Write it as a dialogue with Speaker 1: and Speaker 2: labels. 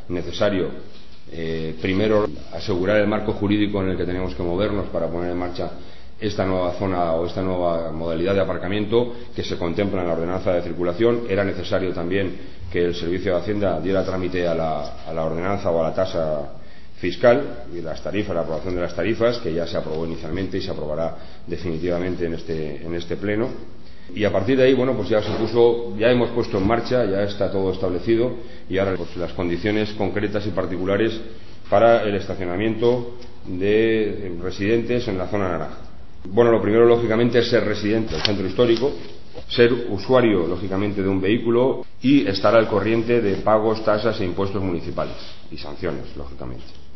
Speaker 1: necesario primero asegurar el marco jurídico en el que tenemos que movernos para poner en marcha esta nueva zona o esta nueva modalidad de aparcamiento que se contempla en la ordenanza de circulación. Era necesario también que el Servicio de Hacienda diera trámite a la ordenanza o a la tasa fiscal y las tarifas, la aprobación de las tarifas, que ya se aprobó inicialmente y se aprobará definitivamente en este pleno. Y a partir de ahí, bueno, pues ya hemos puesto en marcha, ya está todo establecido y ahora pues las condiciones concretas y particulares para el estacionamiento de residentes en la zona naranja. Bueno, lo primero, lógicamente, es ser residente del centro histórico, ser usuario, lógicamente, de un vehículo y estar al corriente de pagos, tasas e impuestos municipales y sanciones, lógicamente.